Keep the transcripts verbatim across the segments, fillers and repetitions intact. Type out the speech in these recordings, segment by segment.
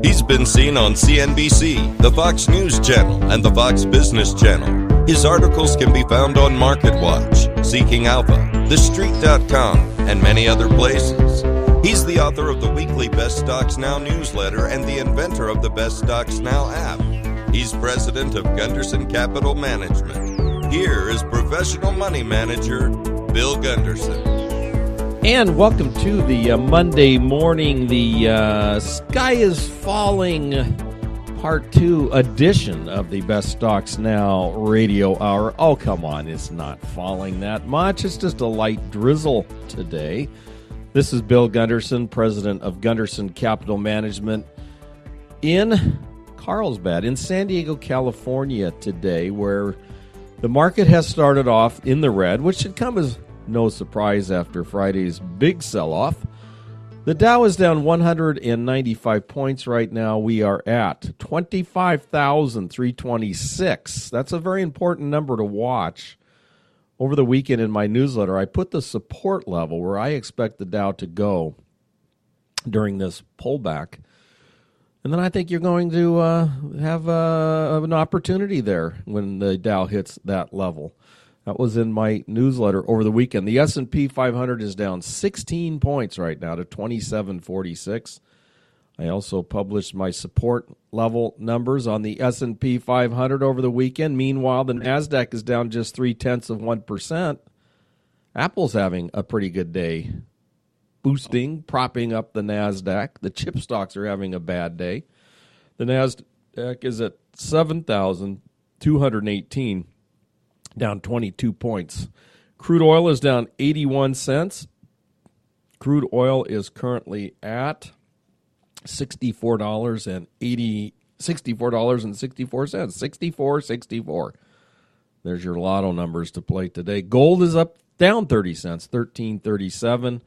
He's been seen on C N B C, the Fox News Channel, and the Fox Business Channel. His articles can be found on MarketWatch, Seeking Alpha, The Street dot com, and many other places. He's the author of the weekly Best Stocks Now newsletter and the inventor of the Best Stocks Now app. He's president of Gunderson Capital Management. Here is professional money manager, Bill Gunderson. And welcome to the uh, Monday morning, the uh, Sky is Falling Part two edition of the Best Stocks Now radio hour. Oh, come on, it's not falling that much. It's just a light drizzle today. This is Bill Gunderson, president of Gunderson Capital Management in Carlsbad, in San Diego, California today, where the market has started off in the red, which should come as no surprise after Friday's big sell-off. The Dow is down one hundred ninety-five points right now. We are at twenty-five thousand three hundred twenty-six. That's a very important number to watch. Over the weekend in my newsletter, I put the support level where I expect the Dow to go during this pullback. And then I think you're going to uh, have uh, an opportunity there when the Dow hits that level. That was in my newsletter over the weekend. The S and P five hundred is down sixteen points right now to twenty-seven forty-six. I also published my support level numbers on the S and P five hundred over the weekend. Meanwhile, the NASDAQ is down just three-tenths of one percent. Apple's having a pretty good day, boosting, propping up the NASDAQ. The chip stocks are having a bad day. The NASDAQ is at seven thousand two hundred eighteen. Down twenty-two points. Crude oil is down eighty-one cents. Crude oil is currently at sixty-four dollars and eighty sixty-four dollars and sixty-four cents. sixty-four sixty-four. There's your lotto numbers to play today. Gold is up down thirty cents, thirteen thirty-seven.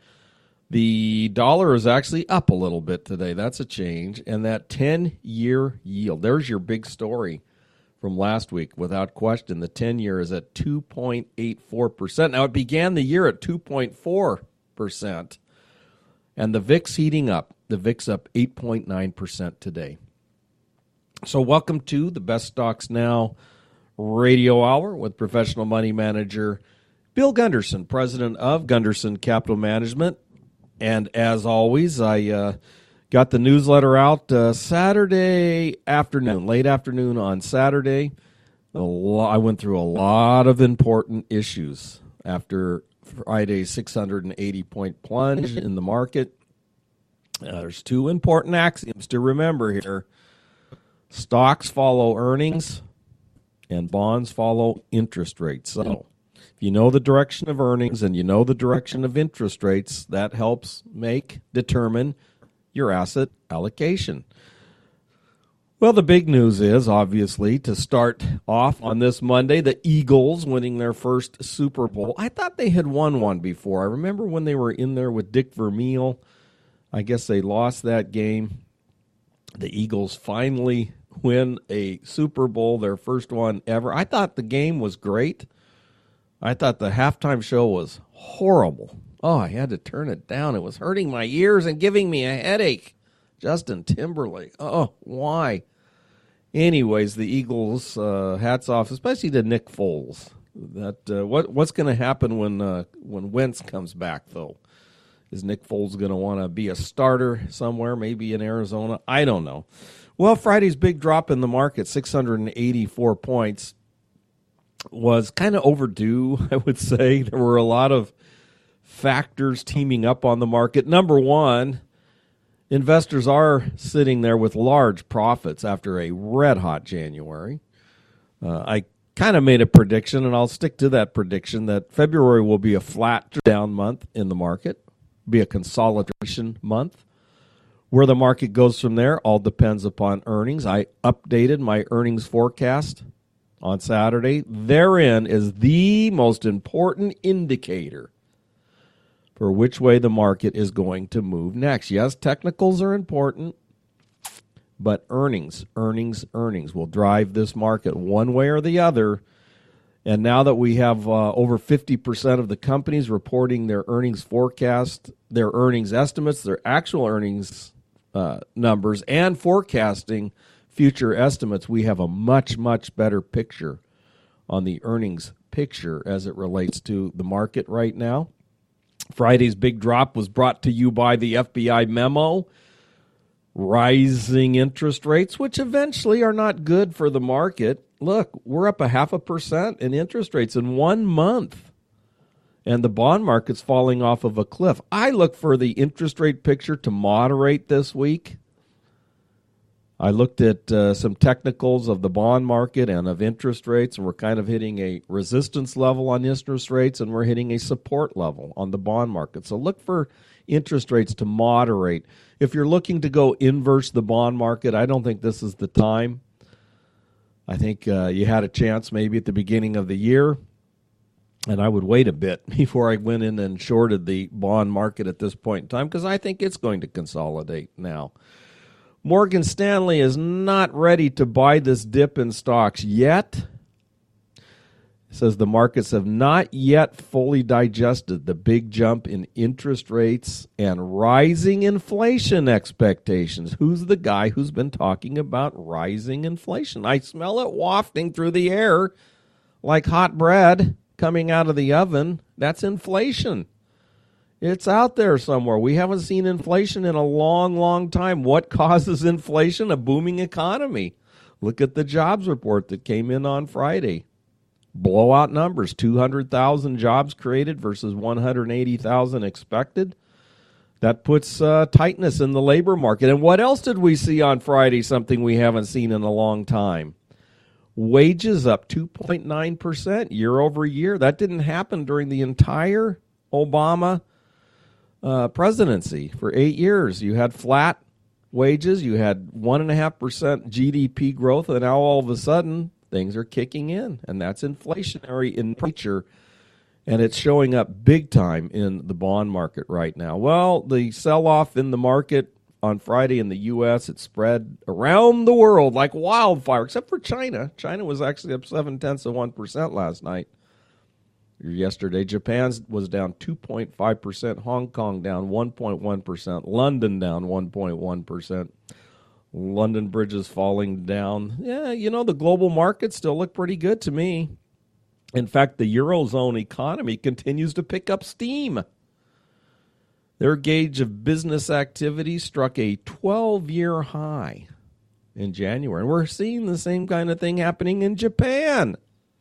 The dollar is actually up a little bit today. That's a change. And that ten-year yield, there's your big story from last week, without question. The ten-year is at two point eight four percent. Now, it began the year at two point four percent, and the V I X heating up. The V I X up eight point nine percent today. So welcome to the Best Stocks Now radio hour with professional money manager Bill Gunderson, president of Gunderson Capital Management. And as always, I uh, got the newsletter out uh, Saturday afternoon, late afternoon on Saturday. A lo- I went through a lot of important issues after Friday's six hundred eighty point plunge in the market. Uh, there's two important axioms to remember here. Stocks follow earnings, and bonds follow interest rates. So if you know the direction of earnings and you know the direction of interest rates, that helps make, determine your asset allocation. Well, the big news is, obviously, to start off on this Monday, the Eagles winning their first Super Bowl. I thought they had won one before. I remember when they were in there with Dick Vermeil. I guess they lost that game. The Eagles finally win a Super Bowl, their first one ever. I thought the game was great. I thought the halftime show was horrible. Oh, I had to turn it down. It was hurting my ears and giving me a headache. Justin Timberlake. Oh, why? Anyways, the Eagles, uh, hats off, especially to Nick Foles. That uh, what what's going to happen when uh, when Wentz comes back, though? Is Nick Foles going to want to be a starter somewhere, maybe in Arizona? I don't know. Well, Friday's big drop in the market, six hundred eighty-four points, was kind of overdue, I would say. There were a lot of factors teaming up on the market. Number one, investors are sitting there with large profits after a red-hot January. Uh, I kind of made a prediction, and I'll stick to that prediction, that February will be a flat down month in the market, be a consolidation month. Where the market goes from there all depends upon earnings. I updated my earnings forecast on Saturday. Therein is the most important indicator for which way the market is going to move next. Yes, technicals are important, but earnings, earnings, earnings will drive this market one way or the other. And now that we have uh, over fifty percent of the companies reporting their earnings forecast, their earnings estimates, their actual earnings uh, numbers and forecasting future estimates, we have a much, much better picture on the earnings picture as it relates to the market right now. Friday's big drop was brought to you by the F B I memo. Rising interest rates, which eventually are not good for the market. Look, we're up a half a percent in interest rates in one month. And the bond market's falling off of a cliff. I look for the interest rate picture to moderate this week. I looked at uh, some technicals of the bond market and of interest rates, and we're kind of hitting a resistance level on interest rates, and we're hitting a support level on the bond market. So look for interest rates to moderate. If you're looking to go inverse the bond market, I don't think this is the time. I think uh, you had a chance maybe at the beginning of the year, and I would wait a bit before I went in and shorted the bond market at this point in time because I think it's going to consolidate now. Morgan Stanley is not ready to buy this dip in stocks yet. It says the markets have not yet fully digested the big jump in interest rates and rising inflation expectations. Who's the guy who's been talking about rising inflation? I smell it wafting through the air like hot bread coming out of the oven. That's inflation. It's out there somewhere. We haven't seen inflation in a long, long time. What causes inflation? A booming economy. Look at the jobs report that came in on Friday. Blowout numbers, two hundred thousand jobs created versus one hundred eighty thousand expected. That puts uh, tightness in the labor market. And what else did we see on Friday, something we haven't seen in a long time? Wages up two point nine percent year over year. That didn't happen during the entire Obama uh, presidency. For eight years, you had flat wages, you had one point five percent G D P growth, and now all of a sudden, things are kicking in, and that's inflationary in nature, and it's showing up big time in the bond market right now. Well, the sell-off in the market on Friday in the U S, it spread around the world like wildfire, except for China. China was actually up seven-tenths of one percent last night. Yesterday, Japan was down two point five percent, Hong Kong down one point one percent, London down one point one percent. London bridges falling down. Yeah, you know, the global markets still look pretty good to me. In fact, the Eurozone economy continues to pick up steam. Their gauge of business activity struck a twelve-year high in January. And we're seeing the same kind of thing happening in Japan.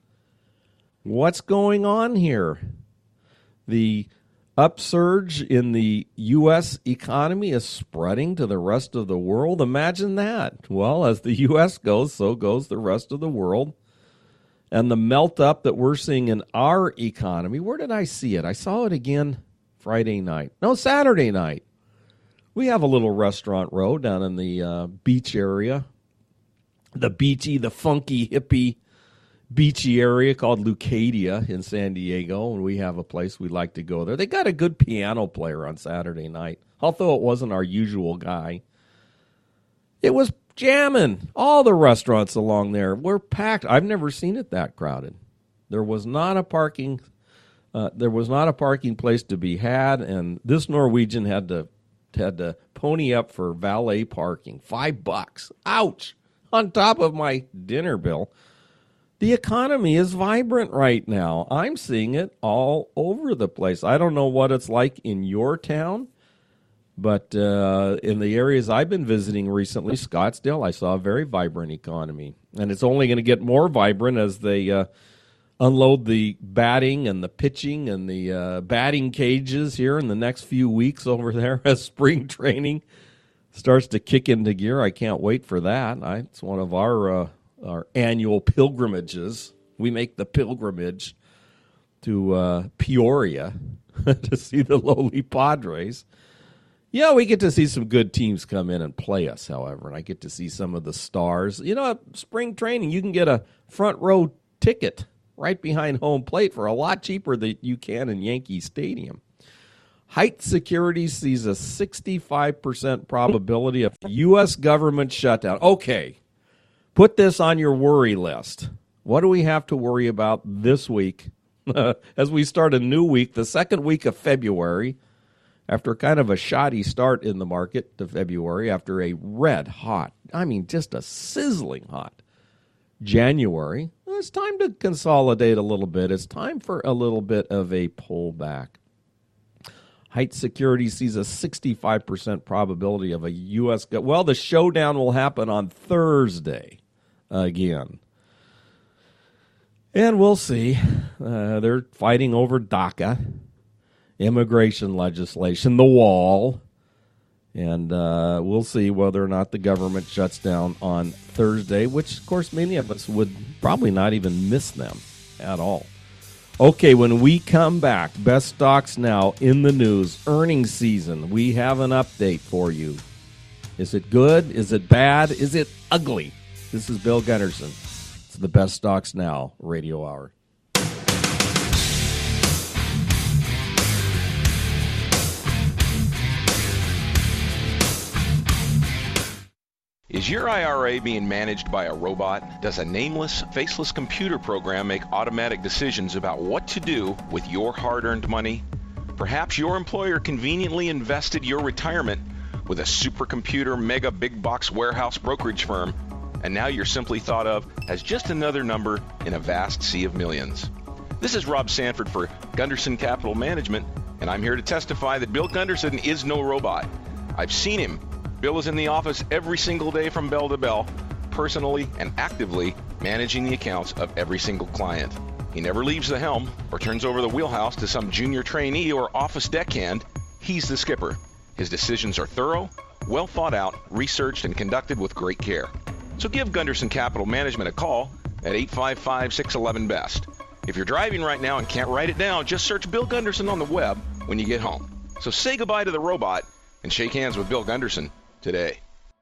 What's going on here? The upsurge in the U S economy is spreading to the rest of the world. Imagine that. Well, as the U S goes, so goes the rest of the world. And the melt up that we're seeing in our economy, where did I see it? I saw it again Friday night. No, Saturday night. We have a little restaurant row down in the uh, beach area. The beachy, the funky, hippie beachy area called Lucadia in San Diego, and we have a place we like to go there. They got a good piano player on Saturday night, although it wasn't our usual guy. It was jamming. All the restaurants along there were packed. I've never seen it that crowded. There was not a parking uh, there was not a parking place to be had, and this Norwegian had to had to pony up for valet parking. Five bucks. Ouch. On top of my dinner bill. The economy is vibrant right now. I'm seeing it all over the place. I don't know what it's like in your town, but uh, in the areas I've been visiting recently, Scottsdale, I saw a very vibrant economy. And it's only going to get more vibrant as they uh, unload the batting and the pitching and the uh, batting cages here in the next few weeks over there as spring training starts to kick into gear. I can't wait for that. I, it's one of our... Uh, our annual pilgrimages. We make the pilgrimage to uh, Peoria to see the lowly Padres. Yeah, we get to see some good teams come in and play us, however, and I get to see some of the stars. You know, at spring training, you can get a front row ticket right behind home plate for a lot cheaper than you can in Yankee Stadium. Height Security sees a sixty-five percent probability of U S government shutdown. Okay. Put this on your worry list. What do we have to worry about this week as we start a new week, the second week of February? after kind of a shoddy start in the market to February, after a red hot, I mean, just a sizzling hot January, well, it's time to consolidate a little bit. It's time for a little bit of a pullback. Heights Security sees a sixty-five percent probability of a U S Go- well, the showdown will happen on Thursday again. And we'll see. Uh, they're fighting over DACA, immigration legislation, the wall. And uh, we'll see whether or not the government shuts down on Thursday, which, of course, many of us would probably not even miss them at all. Okay, when we come back, best stocks now in the news, earnings season, we have an update for you. Is it good? Is it bad? Is it ugly? This is Bill Gunderson. It's the Best Stocks Now Radio Hour. Is your I R A being managed by a robot? Does a nameless, faceless computer program make automatic decisions about what to do with your hard-earned money? Perhaps your employer conveniently invested your retirement with a supercomputer mega big box warehouse brokerage firm, and now you're simply thought of as just another number in a vast sea of millions. This is Rob Sanford for Gunderson Capital Management, and I'm here to testify that Bill Gunderson is no robot. I've seen him. Bill is in the office every single day from bell to bell, personally and actively managing the accounts of every single client. He never leaves the helm or turns over the wheelhouse to some junior trainee or office deckhand. He's the skipper. His decisions are thorough, well thought out, researched, and conducted with great care. So give Gunderson Capital Management a call at eight five five, six one one, B E S T. If you're driving right now and can't write it down, just search Bill Gunderson on the web when you get home. So say goodbye to the robot and shake hands with Bill Gunderson today.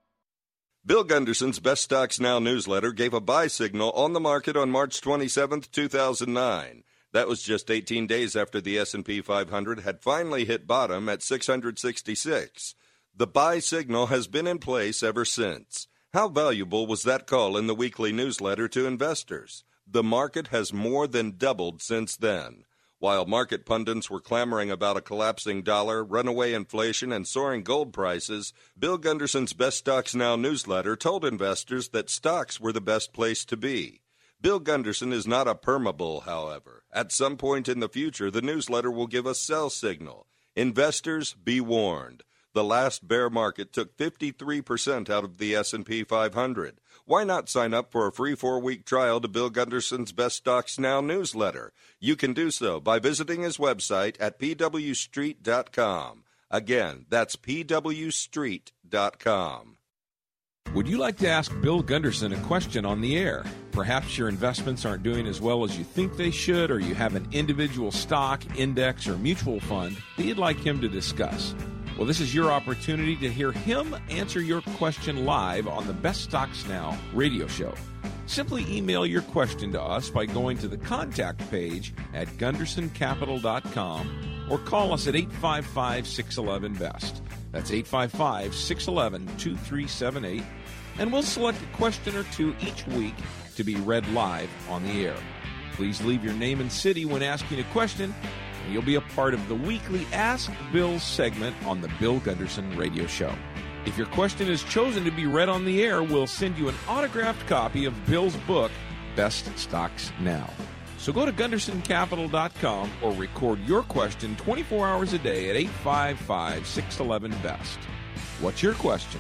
Bill Gunderson's Best Stocks Now newsletter gave a buy signal on the market on March twenty-seventh, two thousand nine. That was just eighteen days after the S and P five hundred had finally hit bottom at six hundred sixty-six. The buy signal has been in place ever since. How valuable was that call in the weekly newsletter to investors? The market has more than doubled since then. While market pundits were clamoring about a collapsing dollar, runaway inflation, and soaring gold prices, Bill Gunderson's Best Stocks Now newsletter told investors that stocks were the best place to be. Bill Gunderson is not a permabull, however. At some point in the future, the newsletter will give a sell signal. Investors, be warned. The last bear market took fifty-three percent out of the S and P five hundred. Why not sign up for a free four-week trial to Bill Gunderson's Best Stocks Now newsletter? You can do so by visiting his website at p w street dot com. Again, that's p w street dot com. Would you like to ask Bill Gunderson a question on the air? Perhaps your investments aren't doing as well as you think they should, or you have an individual stock, index, or mutual fund that you'd like him to discuss. Well, this is your opportunity to hear him answer your question live on the Best Stocks Now radio show. Simply email your question to us by going to the contact page at gunderson capital dot com or call us at eight five five, six one one, B E S T. That's eight five five, six one one, two three seven eight, and we'll select a question or two each week to be read live on the air. Please leave your name and city when asking a question, and you'll be a part of the weekly Ask Bill segment on the Bill Gunderson Radio Show. If your question is chosen to be read on the air, we'll send you an autographed copy of Bill's book, Best Stocks Now. So go to gunderson capital dot com or record your question twenty-four hours a day at eight five five, six one one, B E S T. What's your question?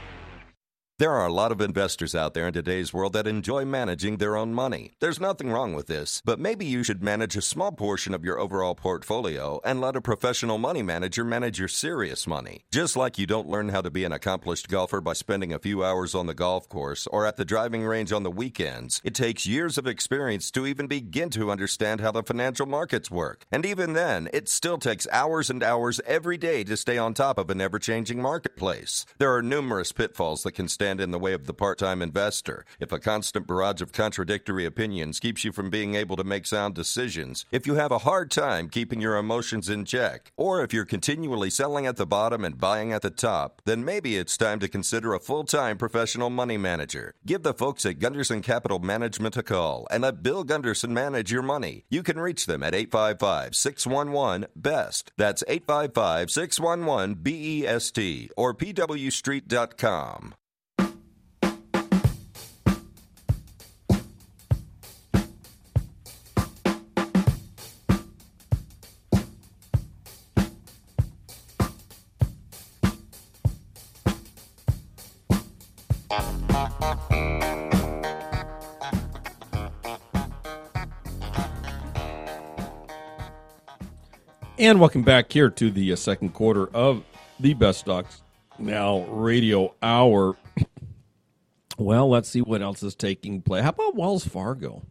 There are a lot of investors out there in today's world that enjoy managing their own money. There's nothing wrong with this, but maybe you should manage a small portion of your overall portfolio and let a professional money manager manage your serious money. Just like you don't learn how to be an accomplished golfer by spending a few hours on the golf course or at the driving range on the weekends, it takes years of experience to even begin to understand how the financial markets work. And even then, it still takes hours and hours every day to stay on top of an ever-changing marketplace. There are numerous pitfalls that can stand stand in the way of the part-time investor, if a constant barrage of contradictory opinions keeps you from being able to make sound decisions, if you have a hard time keeping your emotions in check, or if you're continually selling at the bottom and buying at the top, then maybe it's time to consider a full-time professional money manager. Give the folks at Gunderson Capital Management a call and let Bill Gunderson manage your money. You can reach them at eight five five, six one one, B E S T. That's eight five five, six one one, B E S T or P W street dot com. And welcome back here to the uh, second quarter of the Best Stocks Now Radio Hour. Well, let's see what else is taking place. How about Wells Fargo?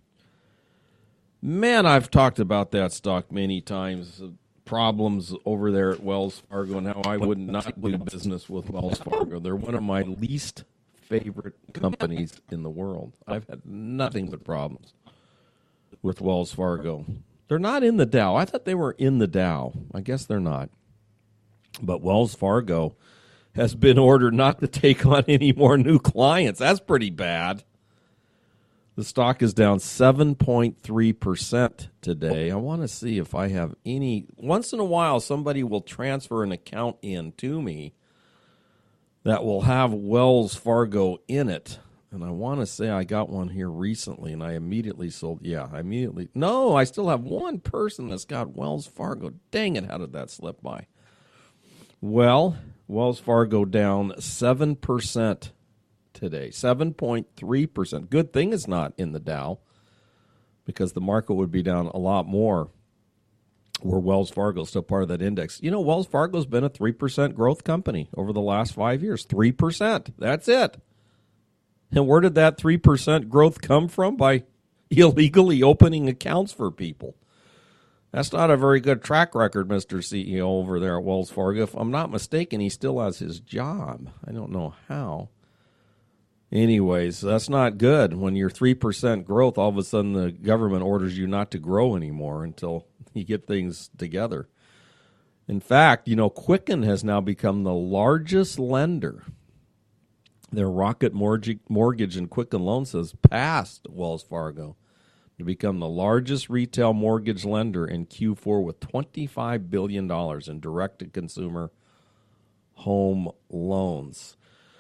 Man, I've talked about that stock many times. Problems over there at Wells Fargo and how I would not do business with Wells Fargo. They're one of my least favorite companies in the world. I've had nothing but problems with Wells Fargo. They're not in the Dow. I thought they were in the Dow. I guess they're not. But Wells Fargo has been ordered not to take on any more new clients. That's pretty bad. The stock is down seven point three percent today. I want to see if I have any. Once in a while, somebody will transfer an account in to me that will have Wells Fargo in it. And I want to say I got one here recently, and I immediately sold. Yeah, I immediately. No, I still have one person that's got Wells Fargo. Dang it, how did that slip by? Well, Wells Fargo down seven percent today, seven point three percent. Good thing it's not in the Dow, because the market would be down a lot more were Wells Fargo still part of that index. You know, Wells Fargo's been a three percent growth company over the last five years. three percent. That's it. And where did that three percent growth come from? By illegally opening accounts for people. That's not a very good track record, Mister C E O over there at Wells Fargo. If I'm not mistaken, he still has his job. I don't know how. Anyways, that's not good. When you're three percent growth, all of a sudden the government orders you not to grow anymore until you get things together. In fact, you know, Quicken has now become the largest lender. Their Rocket Mortgage and Quicken Loans has passed Wells Fargo to become the largest retail mortgage lender in Q four with twenty-five billion dollars in direct-to-consumer home loans.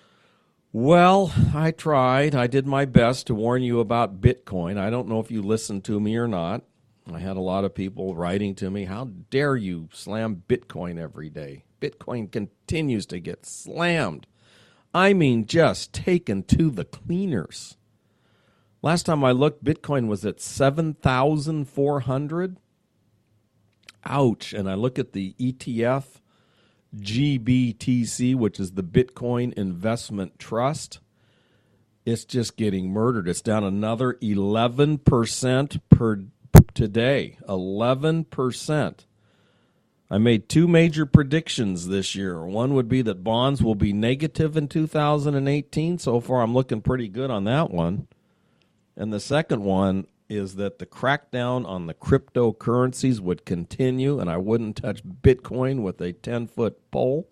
Well, I tried. I did my best to warn you about Bitcoin. I don't know if you listened to me or not. I had a lot of people writing to me, how dare you slam Bitcoin every day? Bitcoin continues to get slammed. I mean, just taken to the cleaners. Last time I looked, Bitcoin was at seven thousand four hundred. Ouch. And I look at the E T F, G B T C, which is the Bitcoin Investment Trust. It's just getting murdered. It's down another eleven percent per today. eleven percent. I made two major predictions this year. One would be that bonds will be negative in two thousand eighteen. So far, I'm looking pretty good on that one. And the second one is that the crackdown on the cryptocurrencies would continue, and I wouldn't touch Bitcoin with a ten-foot pole.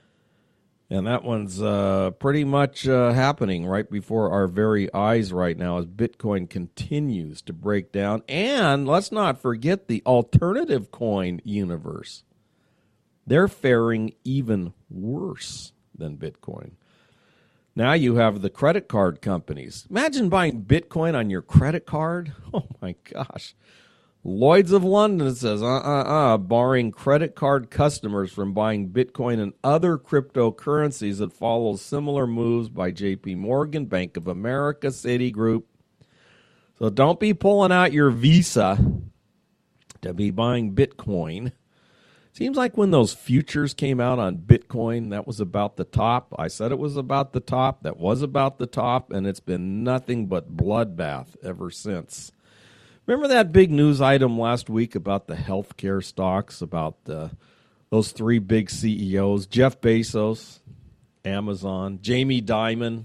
And that one's uh, pretty much uh, happening right before our very eyes right now as Bitcoin continues to break down. And let's not forget the alternative coin universe. They're faring even worse than Bitcoin. Now you have the credit card companies. Imagine buying Bitcoin on your credit card. Oh, my gosh. Lloyd's of London says, uh-uh-uh, barring credit card customers from buying Bitcoin and other cryptocurrencies that follows similar moves by J P Morgan, Bank of America, Citigroup. So don't be pulling out your Visa to be buying Bitcoin. Seems like when those futures came out on Bitcoin, that was about the top. I said it was about the top. That was about the top, and it's been nothing but bloodbath ever since. Remember that big news item last week about the healthcare stocks, about the, those three big C E Os, Jeff Bezos, Amazon, Jamie Dimon,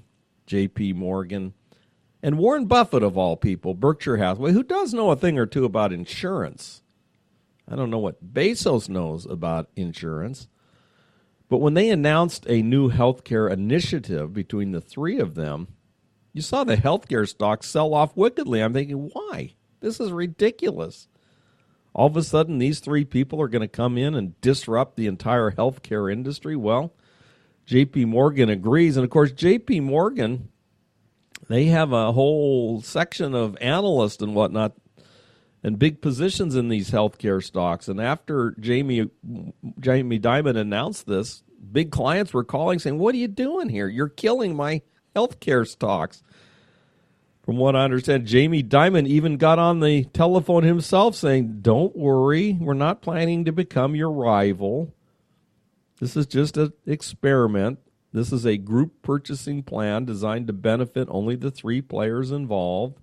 J P Morgan, and Warren Buffett, of all people, Berkshire Hathaway, who does know a thing or two about insurance. I don't know what Bezos knows about insurance. But when they announced a new healthcare initiative between the three of them, you saw the healthcare stocks sell off wickedly. I'm thinking, why? This is ridiculous. All of a sudden, these three people are going to come in and disrupt the entire healthcare industry? Well, J P Morgan agrees. And, of course, J P Morgan, they have a whole section of analysts and whatnot and big positions in these healthcare stocks. And after Jamie Jamie Dimon announced this, big clients were calling saying, what are you doing here? You're killing my healthcare stocks. From what I understand, Jamie Dimon even got on the telephone himself saying, don't worry, we're not planning to become your rival. This is just an experiment. This is a group purchasing plan designed to benefit only the three players involved.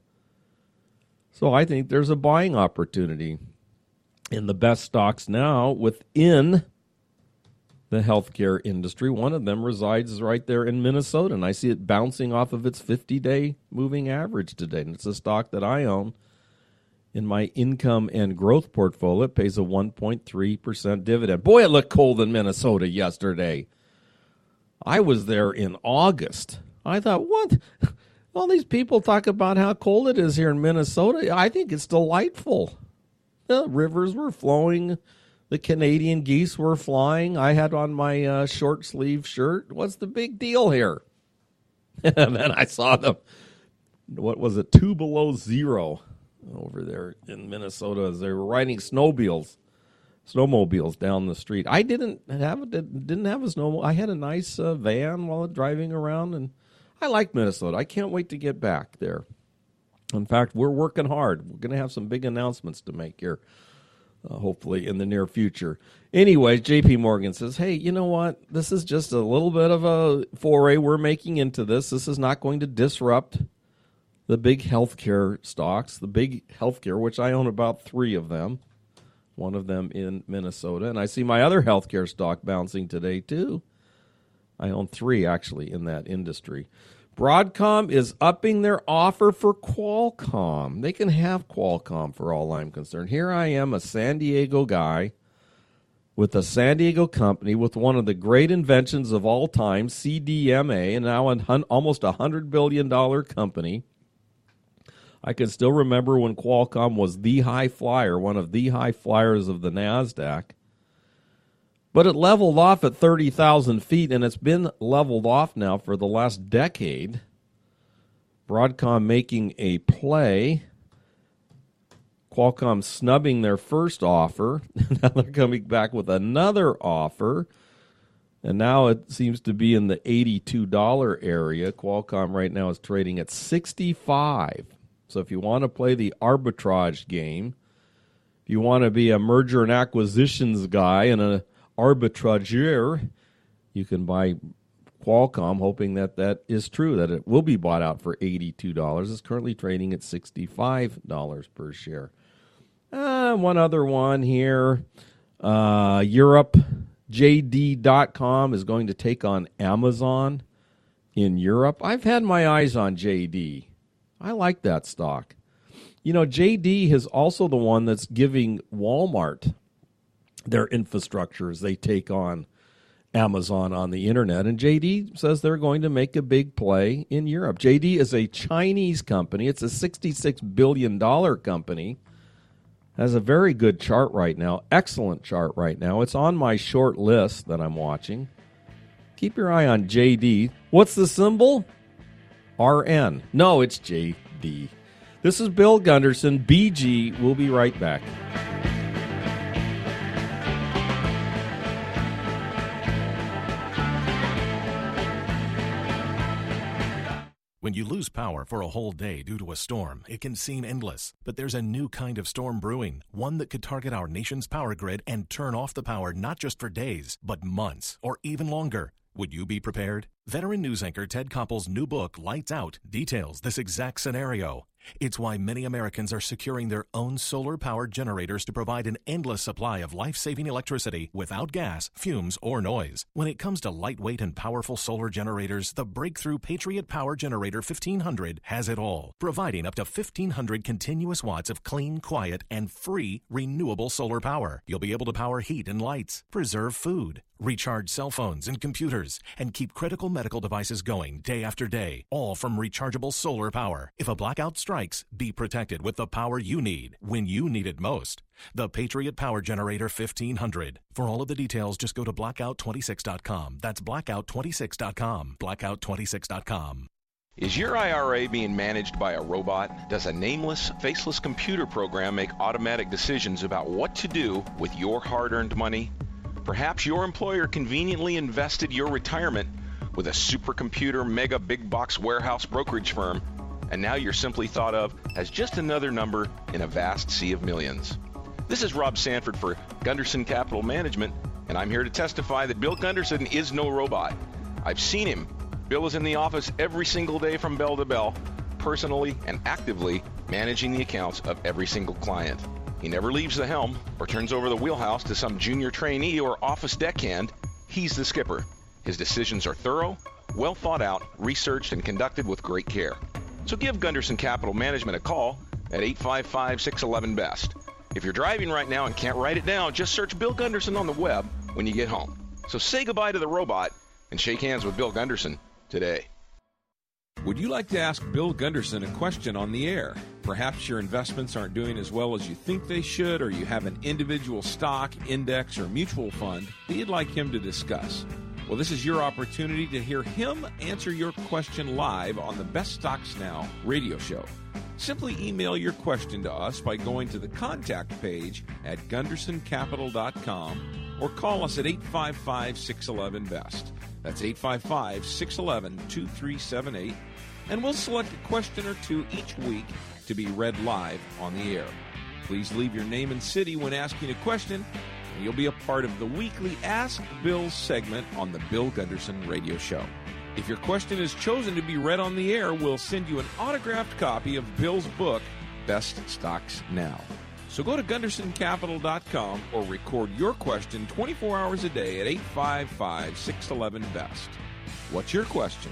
So I think there's a buying opportunity in the best stocks now within the healthcare industry. One of them resides right there in Minnesota, and I see it bouncing off of its fifty-day moving average today. And it's a stock that I own in my income and growth portfolio. It pays a one point three percent dividend. Boy, it looked cold in Minnesota yesterday. I was there in August. I thought, what? All these people talk about how cold it is here in Minnesota. I think it's delightful. The rivers were flowing. The Canadian geese were flying. I had on my uh, short sleeve shirt. What's the big deal here? And then I saw them, what was it, two below zero over there in Minnesota as they were riding snowmobiles, snowmobiles down the street. I didn't have it. Didn't have a snowmobile. I had a nice uh, van while driving around, and I like Minnesota. I can't wait to get back there. In fact, we're working hard. We're going to have some big announcements to make here. Uh, hopefully in the near future. Anyway, J P Morgan says, hey, you know what? This is just a little bit of a foray we're making into this. This is not going to disrupt the big healthcare stocks, the big healthcare, which I own about three of them, one of them in Minnesota. And I see my other healthcare stock bouncing today, too. I own three, actually, in that industry. Broadcom is upping their offer for Qualcomm. They can have Qualcomm for all I'm concerned. Here I am, a San Diego guy with a San Diego company with one of the great inventions of all time, C D M A, and now an hun- almost a one hundred billion dollars company. I can still remember when Qualcomm was the high flyer, one of the high flyers of the NASDAQ. But it leveled off at thirty thousand feet, and it's been leveled off now for the last decade. Broadcom making a play. Qualcomm snubbing their first offer. Now they're coming back with another offer. And now it seems to be in the eighty-two dollars area. Qualcomm right now is trading at sixty-five dollars. So if you want to play the arbitrage game, if you want to be a merger and acquisitions guy and a arbitrageur, you can buy Qualcomm, hoping that that is true, that it will be bought out for eighty-two dollars. It's currently trading at sixty-five dollars per share. Uh, one other one here. Uh, Europe, J D dot com is going to take on Amazon in Europe. I've had my eyes on J D. I like that stock. You know, J D is also the one that's giving Walmart their infrastructure as they take on Amazon on the internet. And J D says they're going to make a big play in Europe. J D is a Chinese company. It's a sixty-six billion dollars company. Has a very good chart right now. Excellent chart right now. It's on my short list that I'm watching. Keep your eye on J D. What's the symbol? R N. No, it's J D. This is Bill Gunderson, B G. We'll be right back. When you lose power for a whole day due to a storm, it can seem endless. But there's a new kind of storm brewing, one that could target our nation's power grid and turn off the power not just for days, but months or even longer. Would you be prepared? Veteran news anchor Ted Koppel's new book, Lights Out, details this exact scenario. It's why many Americans are securing their own solar-powered generators to provide an endless supply of life-saving electricity without gas, fumes, or noise. When it comes to lightweight and powerful solar generators, the breakthrough Patriot Power Generator fifteen hundred has it all, providing up to fifteen hundred continuous watts of clean, quiet, and free renewable solar power. You'll be able to power heat and lights, preserve food, recharge cell phones and computers, and keep critical medical devices going day after day, all from rechargeable solar power. If a blackout strikes, be protected with the power you need when you need it most. The Patriot Power Generator fifteen hundred. For all of the details, just go to blackout twenty-six dot com. That's blackout twenty-six dot com. blackout twenty-six dot com. Is your I R A being managed by a robot? Does a nameless, faceless computer program make automatic decisions about what to do with your hard-earned money? Perhaps your employer conveniently invested your retirement with a supercomputer mega big box warehouse brokerage firm, and now you're simply thought of as just another number in a vast sea of millions. This is Rob Sanford for Gunderson Capital Management, and I'm here to testify that Bill Gunderson is no robot. I've seen him. Bill is in the office every single day from bell to bell, personally and actively managing the accounts of every single client. He never leaves the helm or turns over the wheelhouse to some junior trainee or office deckhand. He's the skipper. His decisions are thorough, well thought out, researched, and conducted with great care. So give Gunderson Capital Management a call at eight five five, six one one, B E S T. If you're driving right now and can't write it down, just search Bill Gunderson on the web when you get home. So say goodbye to the robot and shake hands with Bill Gunderson today. Would you like to ask Bill Gunderson a question on the air? Perhaps your investments aren't doing as well as you think they should, or you have an individual stock, index, or mutual fund that you'd like him to discuss. Well, this is your opportunity to hear him answer your question live on the Best Stocks Now radio show. Simply email your question to us by going to the contact page at gunderson capital dot com or call us at eight five five, six one one, B E S T. That's eight five five, six one one, two three seven eight, and we'll select a question or two each week to be read live on the air. Please leave your name and city when asking a question, and you'll be a part of the weekly Ask Bill segment on the Bill Gunderson Radio Show. If your question is chosen to be read on the air, we'll send you an autographed copy of Bill's book, Best Stocks Now. So go to gunderson capital dot com or record your question twenty-four hours a day at eight five five, six one one, B E S T. What's your question?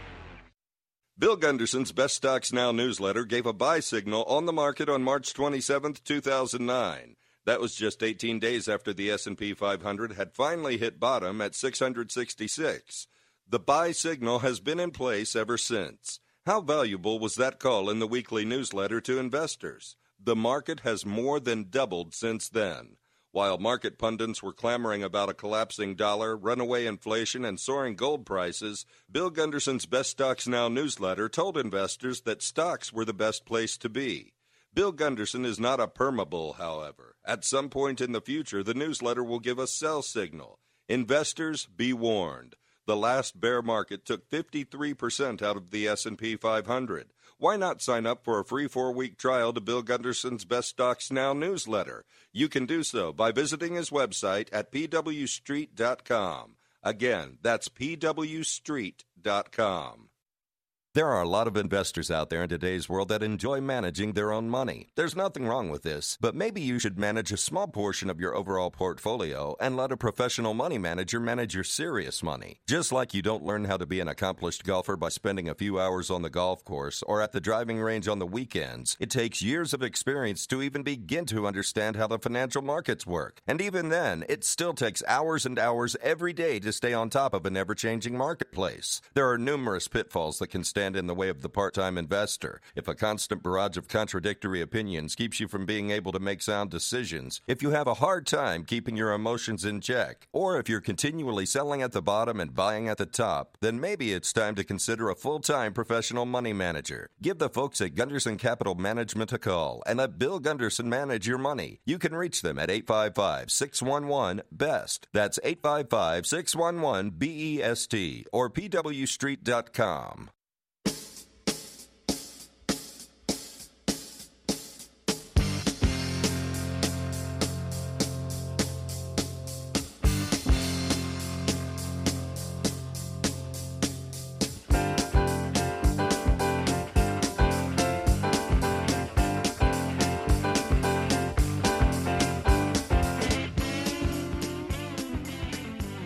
Bill Gunderson's Best Stocks Now newsletter gave a buy signal on the market on March twenty-seventh, two thousand nine. That was just eighteen days after the S and P five hundred had finally hit bottom at six hundred sixty-six. The buy signal has been in place ever since. How valuable was that call in the weekly newsletter to investors? The market has more than doubled since then. While market pundits were clamoring about a collapsing dollar, runaway inflation, and soaring gold prices, Bill Gunderson's Best Stocks Now newsletter told investors that stocks were the best place to be. Bill Gunderson is not a permabull, however. At some point in the future, the newsletter will give a sell signal. Investors, be warned. The last bear market took fifty-three percent out of the S and P five hundred. Why not sign up for a free four-week trial to Bill Gunderson's Best Stocks Now newsletter? You can do so by visiting his website at p w street dot com. Again, that's p w street dot com. There are a lot of investors out there in today's world that enjoy managing their own money. There's nothing wrong with this, but maybe you should manage a small portion of your overall portfolio and let a professional money manager manage your serious money. Just like you don't learn how to be an accomplished golfer by spending a few hours on the golf course or at the driving range on the weekends, it takes years of experience to even begin to understand how the financial markets work. And even then, it still takes hours and hours every day to stay on top of an ever-changing marketplace. There are numerous pitfalls that can stand in the way of the part-time investor. If a constant barrage of contradictory opinions keeps you from being able to make sound decisions, if you have a hard time keeping your emotions in check, or if you're continually selling at the bottom and buying at the top, then maybe it's time to consider a full-time professional money manager. Give the folks at Gunderson Capital Management a call and let Bill Gunderson manage your money. You can reach them at eight five five, six one one, B E S T. That's eight five five, six one one, B E S T or p w street dot com.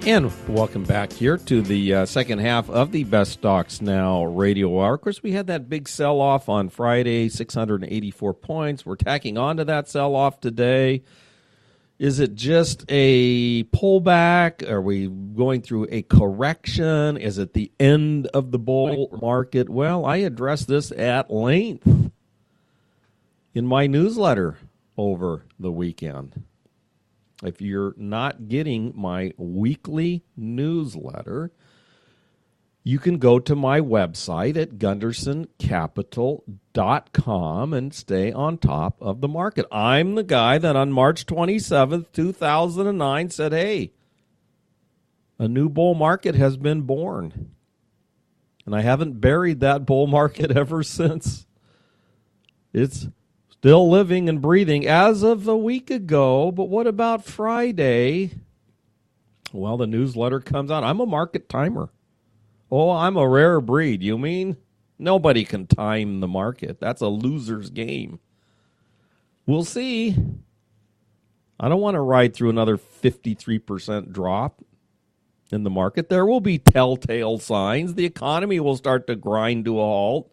And welcome back here to the uh, second half of the Best Stocks Now radio hour. Of course, we had that big sell-off on Friday, six hundred eighty-four points. We're tacking on to that sell-off today. Is it just a pullback? Are we going through a correction? Is it the end of the bull market? Well, I addressed this at length in my newsletter over the weekend. If you're not getting my weekly newsletter, you can go to my website at gunderson capital dot com and stay on top of the market. I'm the guy that on March twenty-seventh, two thousand nine said, hey, a new bull market has been born. And I haven't buried that bull market ever since. It's still living and breathing as of a week ago. But what about Friday? Well, the newsletter comes out. I'm a market timer. Oh, I'm a rare breed. You mean? Nobody can time the market. That's a loser's game. We'll see. I don't want to ride through another fifty-three percent drop in the market. There will be telltale signs. The economy will start to grind to a halt.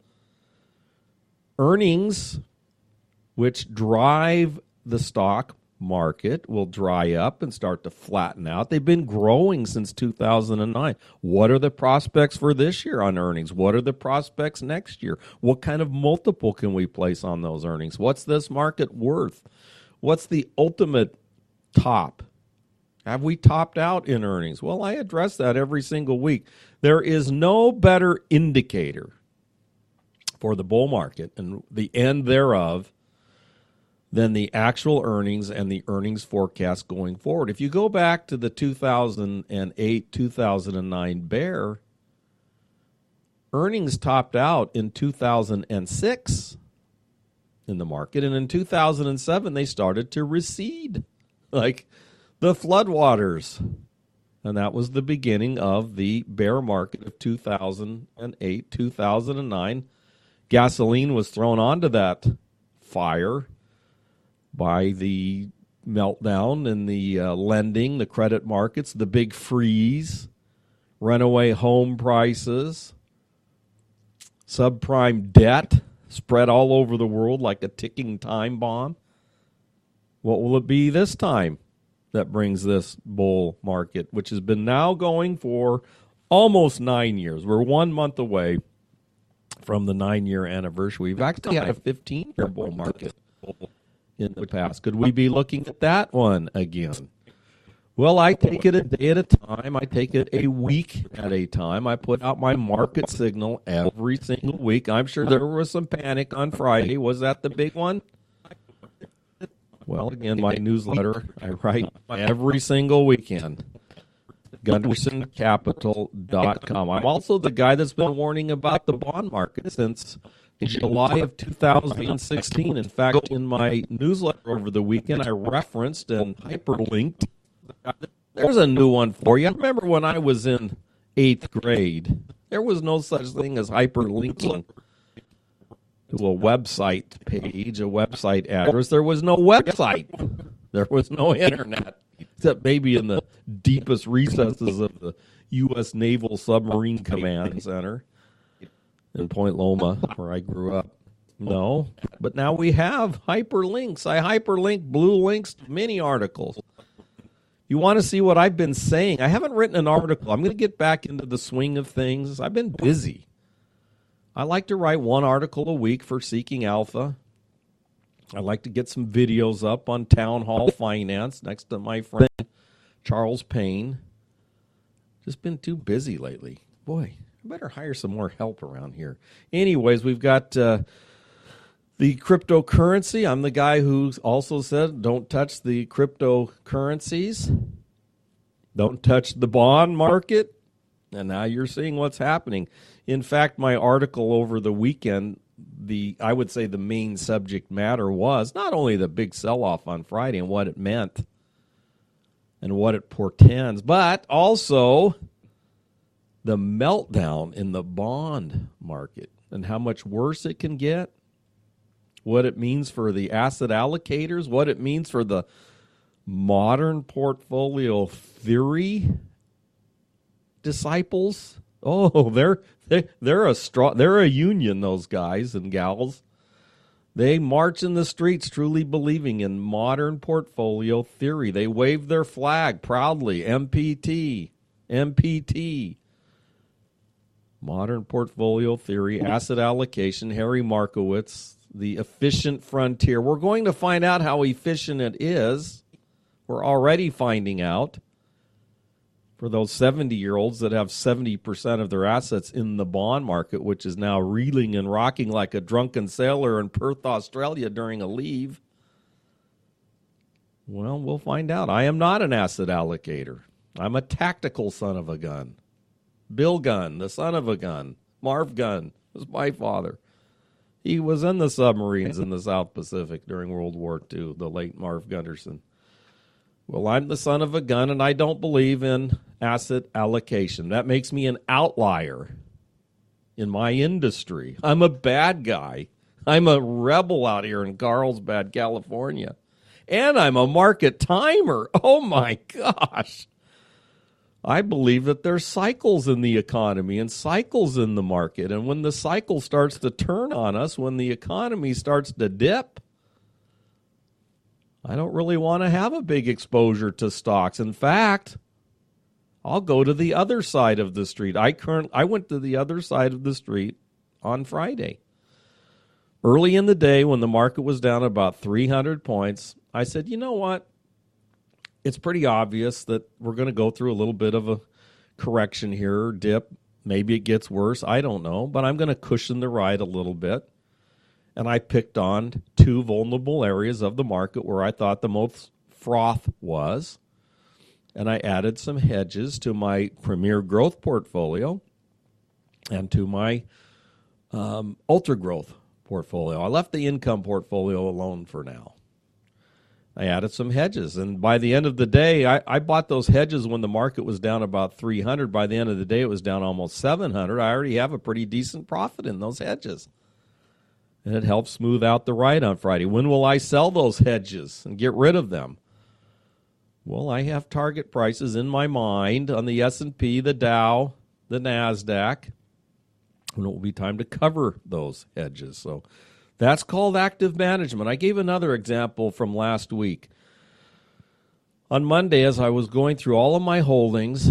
Earnings, which drive the stock market, will dry up and start to flatten out. They've been growing since two thousand nine. What are the prospects for this year on earnings? What are the prospects next year? What kind of multiple can we place on those earnings? What's this market worth? What's the ultimate top? Have we topped out in earnings? Well, I address that every single week. There is no better indicator for the bull market and the end thereof than the actual earnings and the earnings forecast going forward. If you go back to the two thousand eight, two thousand nine bear, earnings topped out in two thousand six in the market, and in two thousand seven they started to recede like the floodwaters. And that was the beginning of the bear market of two thousand eight, two thousand nine. Gasoline was thrown onto that fire by the meltdown in the uh, lending, the credit markets, the big freeze, runaway home prices, subprime debt spread all over the world like a ticking time bomb. What will it be this time that brings this bull market, which has been now going for almost nine years? We're one month away from the nine-year anniversary. We've actually had a fifteen-year bull market in the past. Could we be looking at that one again? Well, I take it a day at a time. I take it a week at a time. I put out my market signal every single week. I'm sure there was some panic on Friday. Was that the big one? Well, again, my newsletter, I write every single weekend. gunderson capital dot com. I'm also the guy that's been warning about the bond market since July of two thousand sixteen. In fact, in my newsletter over the weekend, I referenced and hyperlinked. There's a new one for you. I remember when I was in eighth grade, there was no such thing as hyperlinking to a website page, a website address. There was no website. There was no internet, except maybe in the deepest recesses of the U S Naval Submarine Command Center in Point Loma, where I grew up. No, but now we have hyperlinks. I hyperlink blue links to many articles. You want to see what I've been saying? I haven't written an article. I'm going to get back into the swing of things. I've been busy. I like to write one article a week for Seeking Alpha. I like to get some videos up on Town Hall Finance next to my friend Charles Payne. Just been too busy lately. Boy, I better hire some more help around here. Anyways, we've got uh, the cryptocurrency. I'm the guy who also said don't touch the cryptocurrencies. Don't touch the bond market. And now you're seeing what's happening. In fact, my article over the weekend, the I would say the main subject matter was not only the big sell-off on Friday and what it meant and what it portends, but also the meltdown in the bond market and how much worse it can get, what it means for the asset allocators, what it means for the modern portfolio theory disciples. Oh, they're they, they're a strong, they're a union, those guys and gals. They march in the streets truly believing in modern portfolio theory. They wave their flag proudly, M P T, M P T. Modern portfolio theory, asset allocation, Harry Markowitz, the efficient frontier. We're going to find out how efficient it is. We're already finding out. For those seventy-year-olds that have seventy percent of their assets in the bond market, which is now reeling and rocking like a drunken sailor in Perth, Australia during a leave. Well, we'll find out. I am not an asset allocator. I'm a tactical son of a gun. Bill Gunn, the son of a gun. Marv Gunn was my father. He was in the submarines in the South Pacific during World War Two, the late Marv Gunderson. Well, I'm the son of a gun, and I don't believe in asset allocation. That makes me an outlier in my industry. I'm a bad guy. I'm a rebel out here in Carlsbad, California. And I'm a market timer. Oh, my gosh. I believe that there's cycles in the economy and cycles in the market. And when the cycle starts to turn on us, when the economy starts to dip, I don't really want to have a big exposure to stocks. In fact, I'll go to the other side of the street. I current I went to the other side of the street on Friday. Early in the day when the market was down about three hundred points, I said, you know what? It's pretty obvious that we're going to go through a little bit of a correction here, dip. Maybe it gets worse. I don't know. But I'm going to cushion the ride a little bit. And I picked on two vulnerable areas of the market where I thought the most froth was. And I added some hedges to my Premier Growth portfolio and to my um, Ultra Growth portfolio. I left the income portfolio alone for now. I added some hedges. And by the end of the day, I, I bought those hedges when the market was down about three hundred. By the end of the day, it was down almost seven hundred. I already have a pretty decent profit in those hedges. And it helps smooth out the ride on Friday. When will I sell those hedges and get rid of them? Well, I have target prices in my mind on the S and P, the Dow, the NASDAQ. And it will be time to cover those hedges. So that's called active management. I gave another example from last week. On Monday, as I was going through all of my holdings,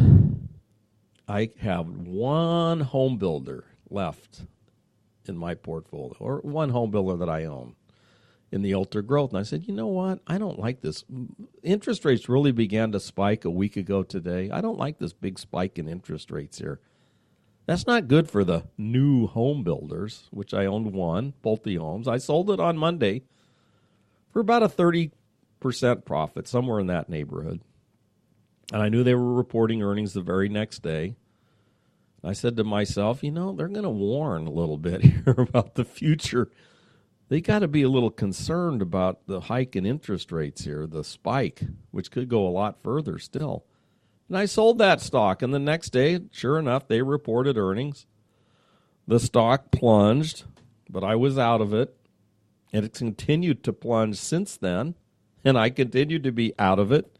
I have one home builder left in my portfolio, or one home builder that I own in the Ultra Growth. And I said, you know what? I don't like this. Interest rates really began to spike a week ago today. I don't like this big spike in interest rates here. That's not good for the new home builders, which I owned one, Pulte Homes. I sold it on Monday for about a thirty percent profit, somewhere in that neighborhood. And I knew they were reporting earnings the very next day. I said to myself, you know, they're going to warn a little bit here about the future. They got to be a little concerned about the hike in interest rates here, the spike, which could go a lot further still. And I sold that stock, and the next day, sure enough, they reported earnings. The stock plunged, but I was out of it, and it's continued to plunge since then, and I continued to be out of it.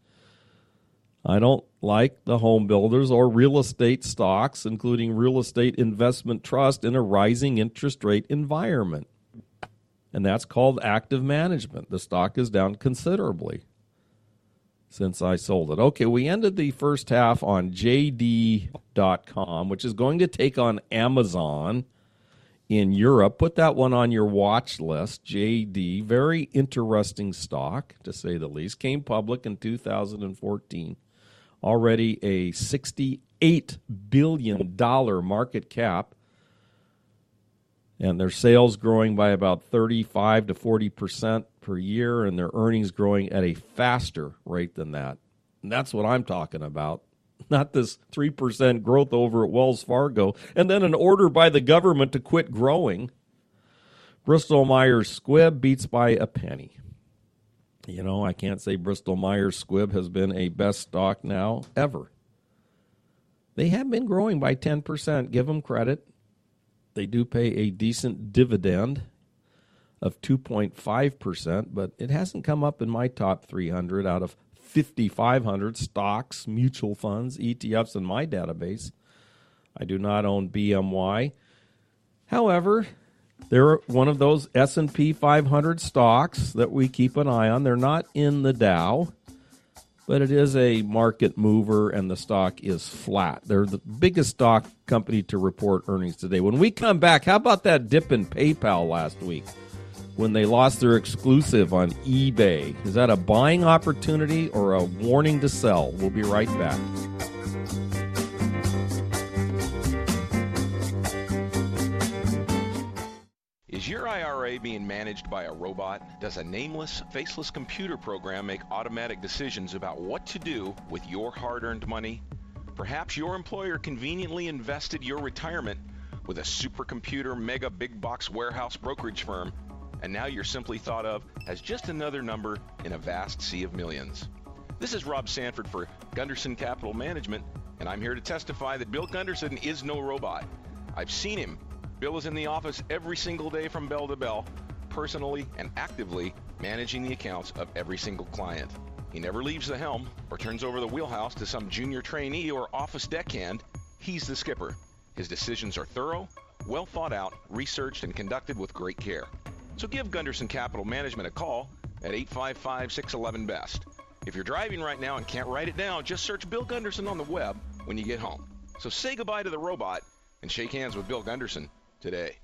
I don't like the home builders or real estate stocks, including real estate investment trust, in a rising interest rate environment. And that's called active management. The stock is down considerably since I sold it. Okay, we ended the first half on J D dot com, which is going to take on Amazon in Europe. Put that one on your watch list. J D, very interesting stock, to say the least. Came public in two thousand fourteen. Already a sixty-eight billion dollars market cap. And their sales growing by about thirty-five to forty percent per year, and their earnings growing at a faster rate than that. And that's what I'm talking about. Not this three percent growth over at Wells Fargo, and then an order by the government to quit growing. Bristol-Myers Squibb beats by a penny. You know, I can't say Bristol-Myers Squibb has been a best stock now ever. They have been growing by ten percent. Give them credit. They do pay a decent dividend of two point five percent, but it hasn't come up in my top three hundred out of fifty-five hundred stocks, mutual funds, E T Fs in my database. I do not own B M Y. However, they're one of those S and P five hundred stocks that we keep an eye on. They're not in the Dow, but it is a market mover, and the stock is flat. They're the biggest stock company to report earnings today. When we come back, how about that dip in PayPal last week when they lost their exclusive on eBay? Is that a buying opportunity or a warning to sell? We'll be right back. Is your I R A being managed by a robot? Does a nameless, faceless computer program make automatic decisions about what to do with your hard-earned money? Perhaps your employer conveniently invested your retirement with a supercomputer mega big box warehouse brokerage firm, and now you're simply thought of as just another number in a vast sea of millions. This is Rob Sanford for Gunderson Capital Management, and I'm here to testify that Bill Gunderson is no robot. I've seen him. Bill is in the office every single day from bell to bell, personally and actively managing the accounts of every single client. He never leaves the helm or turns over the wheelhouse to some junior trainee or office deckhand. He's the skipper. His decisions are thorough, well thought out, researched, and conducted with great care. So give Gunderson Capital Management a call at eight five five, six one one, B E S T. If you're driving right now and can't write it down, just search Bill Gunderson on the web when you get home. So say goodbye to the robot and shake hands with Bill Gunderson today.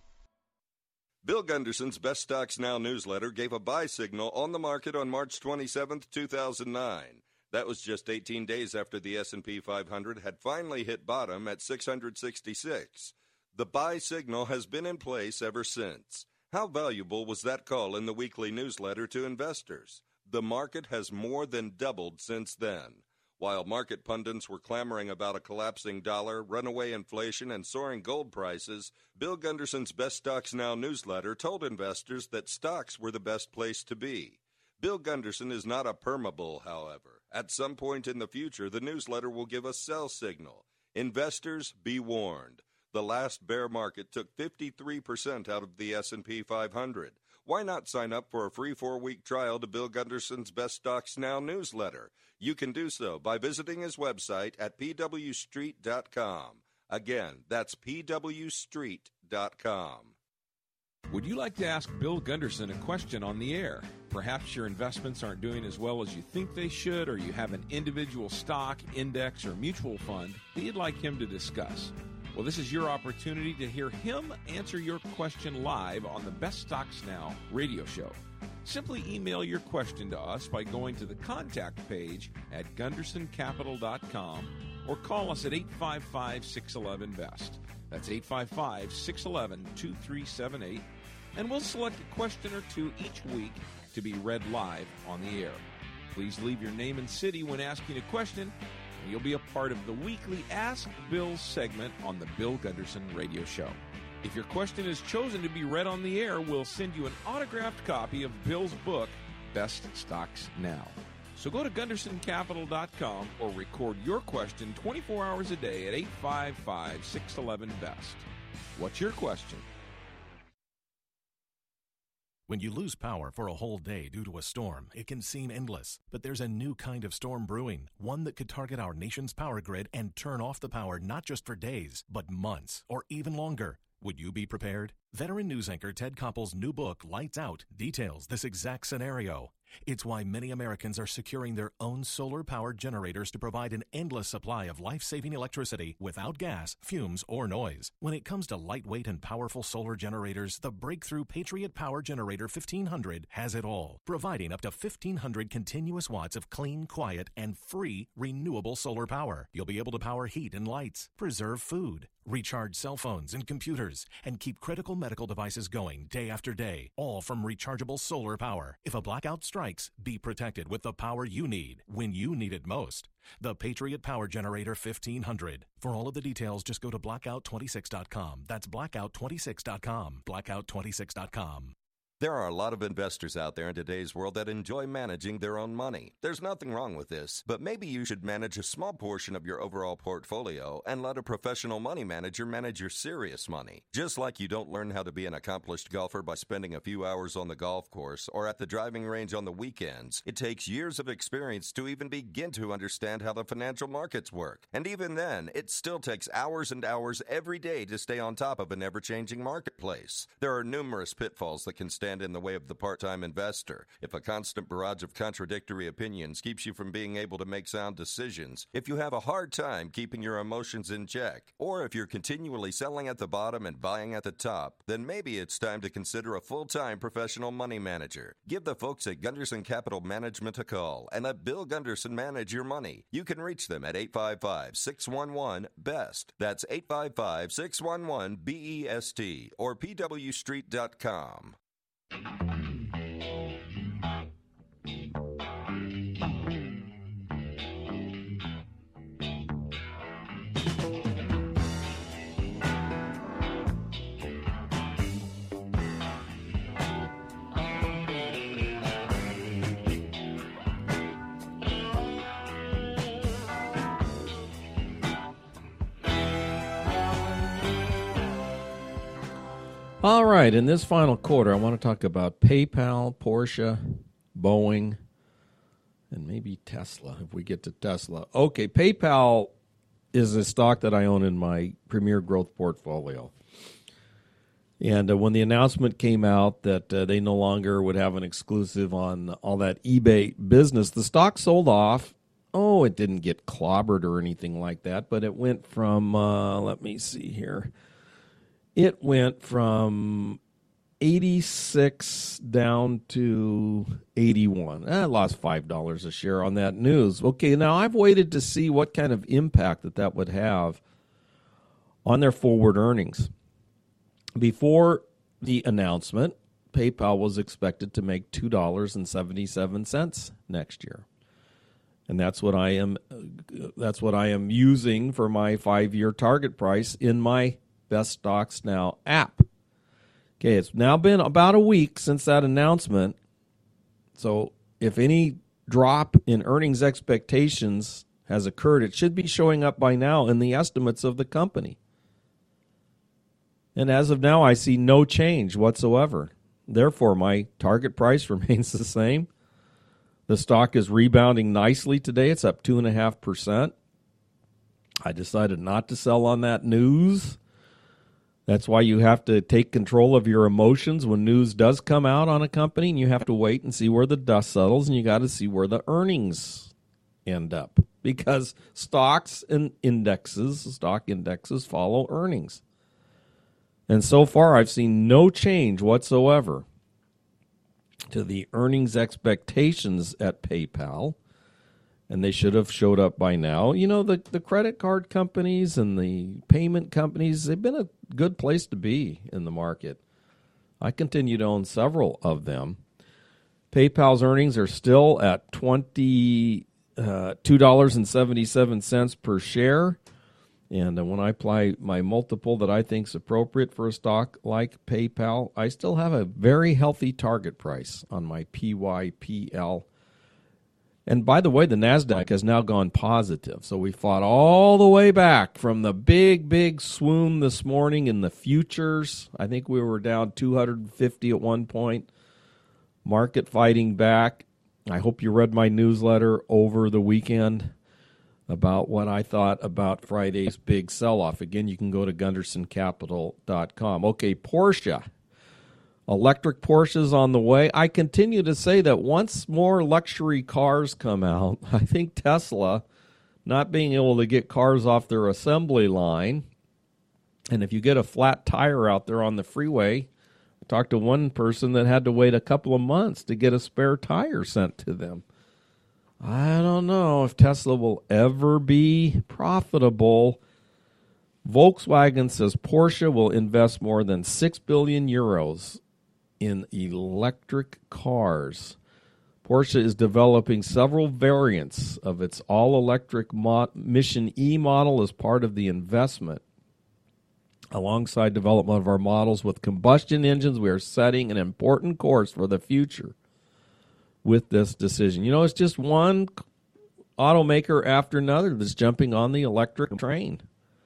Bill Gunderson's Best Stocks Now newsletter gave a buy signal on the market on March twenty-seventh, two thousand nine. That was just eighteen days after the S and P five hundred had finally hit bottom at six hundred sixty-six. The buy signal has been in place ever since. How valuable was that call in the weekly newsletter to investors? The market has more than doubled since then. While market pundits were clamoring about a collapsing dollar, runaway inflation, and soaring gold prices, Bill Gunderson's Best Stocks Now newsletter told investors that stocks were the best place to be. Bill Gunderson is not a permabull, however. At some point in the future, the newsletter will give a sell signal. Investors, be warned. The last bear market took fifty-three percent out of the S and P five hundred. Why not sign up for a free four-week trial to Bill Gunderson's Best Stocks Now newsletter? You can do so by visiting his website at p w street dot com. Again, that's p w street dot com. Would you like to ask Bill Gunderson a question on the air? Perhaps your investments aren't doing as well as you think they should, or you have an individual stock, index, or mutual fund that you'd like him to discuss. Well, this is your opportunity to hear him answer your question live on the Best Stocks Now radio show. Simply email your question to us by going to the contact page at gunderson capital dot com or call us at eight five five, six one one, B E S T. That's eight five five, six one one, two three seven eight, and we'll select a question or two each week to be read live on the air. Please leave your name and city when asking a question, and you'll be a part of the weekly Ask Bill segment on the Bill Gunderson radio show. If your question is chosen to be read on the air, we'll send you an autographed copy of Bill's book, Best Stocks Now. So go to gunderson capital dot com or record your question twenty-four hours a day at eight five five, six one one, B E S T. What's your question? When you lose power for a whole day due to a storm, it can seem endless. But there's a new kind of storm brewing, one that could target our nation's power grid and turn off the power not just for days, but months or even longer. Would you be prepared? Veteran news anchor Ted Koppel's new book, Lights Out, details this exact scenario. It's why many Americans are securing their own solar-powered generators to provide an endless supply of life-saving electricity without gas, fumes, or noise. When it comes to lightweight and powerful solar generators, the breakthrough Patriot Power Generator fifteen hundred has it all, providing up to fifteen hundred continuous watts of clean, quiet, and free renewable solar power. You'll be able to power heat and lights, preserve food, recharge cell phones and computers, and keep critical medical devices going day after day, all from rechargeable solar power. If a blackout strikes, be protected with the power you need when you need it most. The Patriot Power Generator fifteen hundred. For all of the details, just go to blackout twenty-six dot com. That's blackout twenty-six dot com. blackout twenty-six dot com. There are a lot of investors out there in today's world that enjoy managing their own money. There's nothing wrong with this, but maybe you should manage a small portion of your overall portfolio and let a professional money manager manage your serious money. Just like you don't learn how to be an accomplished golfer by spending a few hours on the golf course or at the driving range on the weekends, it takes years of experience to even begin to understand how the financial markets work. And even then, it still takes hours and hours every day to stay on top of an ever-changing marketplace. There are numerous pitfalls that can stand in the way of the part-time investor. If a constant barrage of contradictory opinions keeps you from being able to make sound decisions, if you have a hard time keeping your emotions in check, or if you're continually selling at the bottom and buying at the top, then maybe it's time to consider a full-time professional money manager. Give the folks at Gunderson Capital Management a call and let Bill Gunderson manage your money. You can reach them at eight five five, six one one, B E S T. That's eight five five, six one one, B E S T or P W street dot com. All right, in this final quarter, I want to talk about PayPal, Porsche, Boeing, and maybe Tesla, if we get to Tesla. Okay, PayPal is a stock that I own in my Premier Growth portfolio. And uh, when the announcement came out that uh, they no longer would have an exclusive on all that eBay business, the stock sold off. Oh, it didn't get clobbered or anything like that, but it went from, uh, let me see here. It went from eighty-six down to eighty-one. I lost five dollars a share on that news. Okay, now I've waited to see what kind of impact that that would have on their forward earnings. Before the announcement, PayPal was expected to make two dollars and seventy-seven cents next year. And that's what I am that's what I am using for my five-year target price in my Best Stocks Now app. Okay, it's now been about a week since that announcement. So if any drop in earnings expectations has occurred, it should be showing up by now in the estimates of the company. And as of now, I see no change whatsoever. Therefore, my target price remains the same. The stock is rebounding nicely today. It's up two point five percent. I decided not to sell on that news. That's why you have to take control of your emotions when news does come out on a company, and you have to wait and see where the dust settles, and you got to see where the earnings end up. Because stocks and indexes, stock indexes follow earnings. And so far, I've seen no change whatsoever to the earnings expectations at PayPal, and they should have showed up by now. You know, the, the credit card companies and the payment companies, they've been a good place to be in the market. I continue to own several of them. PayPal's earnings are still at twenty, uh, two dollars and seventy-seven cents per share. And uh, when I apply my multiple that I think is appropriate for a stock like PayPal, I still have a very healthy target price on my P Y P L. And by the way, the NASDAQ has now gone positive. So we fought all the way back from the big, big swoon this morning in the futures. I think we were down two hundred fifty at one point. Market fighting back. I hope you read my newsletter over the weekend about what I thought about Friday's big sell-off. Again, you can go to gunderson capital dot com. Okay, Porsche. Electric Porsches on the way. I continue to say that once more luxury cars come out, I think Tesla, not being able to get cars off their assembly line, and if you get a flat tire out there on the freeway, I talked to one person that had to wait a couple of months to get a spare tire sent to them. I don't know if Tesla will ever be profitable. Volkswagen says Porsche will invest more than six billion euros in electric cars. Porsche is developing several variants of its all-electric mo- Mission E model as part of the investment. Alongside development of our models with combustion engines, we are setting an important course for the future with this decision. You know, it's just one automaker after another that's jumping on the electric train.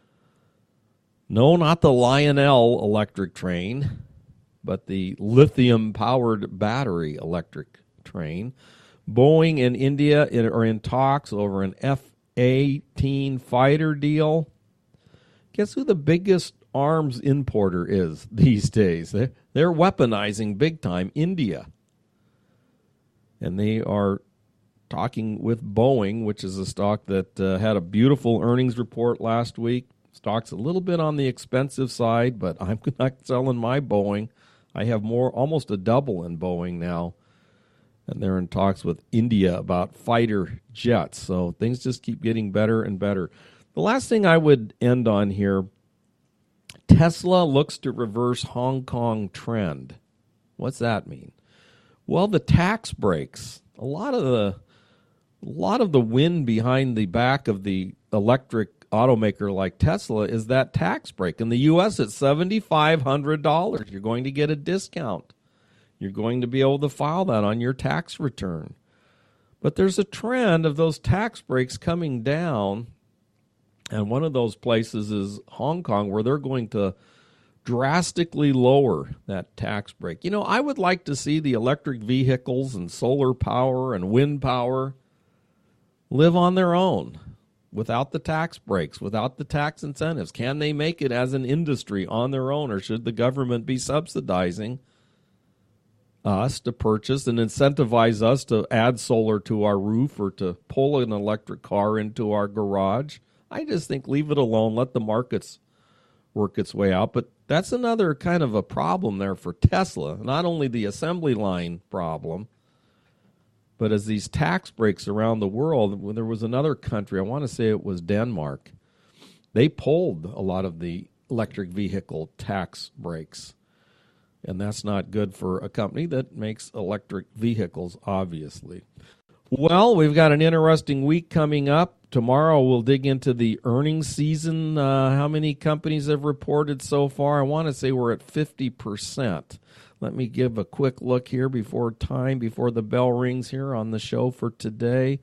No, not the Lionel electric train, but the lithium-powered battery electric train. Boeing and India are in talks over an F eighteen fighter deal. Guess who the biggest arms importer is these days? They're, they're weaponizing big time India. And they are talking with Boeing, which is a stock that uh, had a beautiful earnings report last week. Stock's a little bit on the expensive side, but I'm not selling my Boeing. I have more, almost a double in Boeing now. And they're in talks with India about fighter jets. So things just keep getting better and better. The last thing I would end on here, Tesla looks to reverse Hong Kong trend. What's that mean? Well, the tax breaks. A lot of the a lot of the wind behind the back of the electric automaker like Tesla is that tax break. In the U S, it's seven thousand five hundred dollars. You're going to get a discount. You're going to be able to file that on your tax return. But there's a trend of those tax breaks coming down. And one of those places is Hong Kong, where they're going to drastically lower that tax break. You know, I would like to see the electric vehicles and solar power and wind power live on their own without the tax breaks, without the tax incentives. Can they make it as an industry on their own, or should the government be subsidizing us to purchase and incentivize us to add solar to our roof or to pull an electric car into our garage? I just think leave it alone, let the markets work its way out. But that's another kind of a problem there for Tesla, not only the assembly line problem, but as these tax breaks around the world, there was another country, I want to say it was Denmark, they pulled a lot of the electric vehicle tax breaks. And that's not good for a company that makes electric vehicles, obviously. Well, we've got an interesting week coming up. Tomorrow we'll dig into the earnings season. Uh, how many companies have reported so far? I want to say we're at fifty percent. Let me give a quick look here before time, before the bell rings here on the show for today.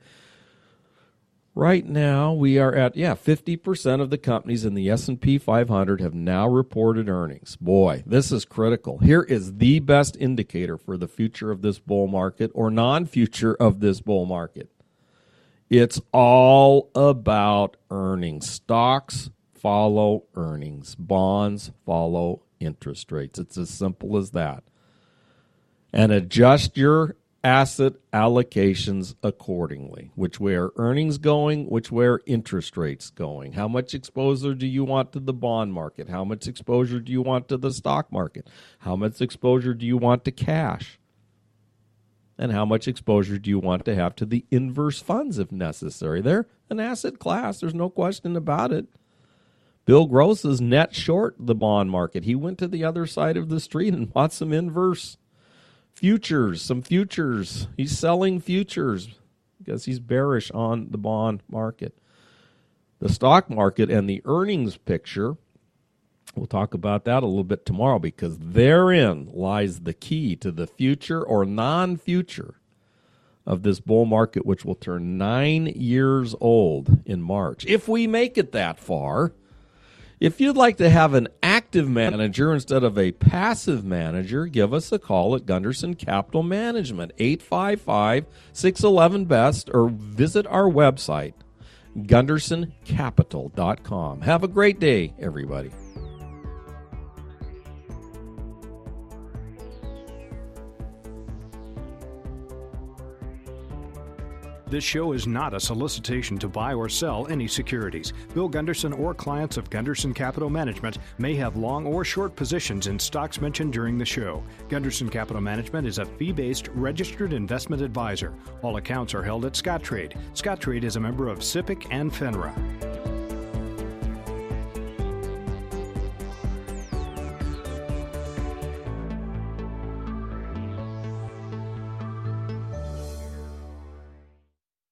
Right now, we are at, yeah, fifty percent of the companies in the S and P five hundred have now reported earnings. Boy, this is critical. Here is the best indicator for the future of this bull market or non-future of this bull market. It's all about earnings. Stocks follow earnings. Bonds follow interest rates. It's as simple as that. And adjust your asset allocations accordingly. Which way are earnings going? Which way are interest rates going? How much exposure do you want to the bond market? How much exposure do you want to the stock market? How much exposure do you want to cash? And how much exposure do you want to have to the inverse funds if necessary? They're an asset class. There's no question about it. Bill Gross is net short the bond market. He went to the other side of the street and bought some inverse futures, some futures. He's selling futures because he's bearish on the bond market. The stock market and the earnings picture, we'll talk about that a little bit tomorrow because therein lies the key to the future or non-future of this bull market, which will turn nine years old in March. If we make it that far. If you'd like to have an active manager instead of a passive manager, give us a call at Gunderson Capital Management, eight five five, six one one, B E S T, or visit our website, gunderson capital dot com. Have a great day, everybody. This show is not a solicitation to buy or sell any securities. Bill Gunderson or clients of Gunderson Capital Management may have long or short positions in stocks mentioned during the show. Gunderson Capital Management is a fee-based registered investment advisor. All accounts are held at Scottrade. Scottrade is a member of SIPC and FINRA.